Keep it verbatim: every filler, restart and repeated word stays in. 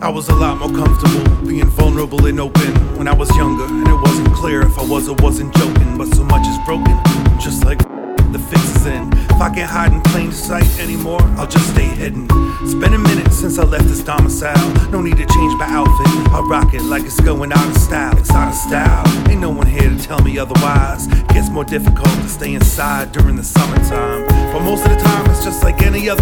I was a lot more comfortable being vulnerable and open when I was younger, and it wasn't clear if I was or wasn't joking. But so much is broken, just like the fix is in. If I can't hide in plain sight anymore, I'll just stay hidden. It's been a minute since I left this domicile. No need to change my outfit, I'll rock it like it's going out of style. It's out of style, ain't no one here to tell me otherwise. It gets more difficult to stay inside during the summertime, but most of the time it's just like any other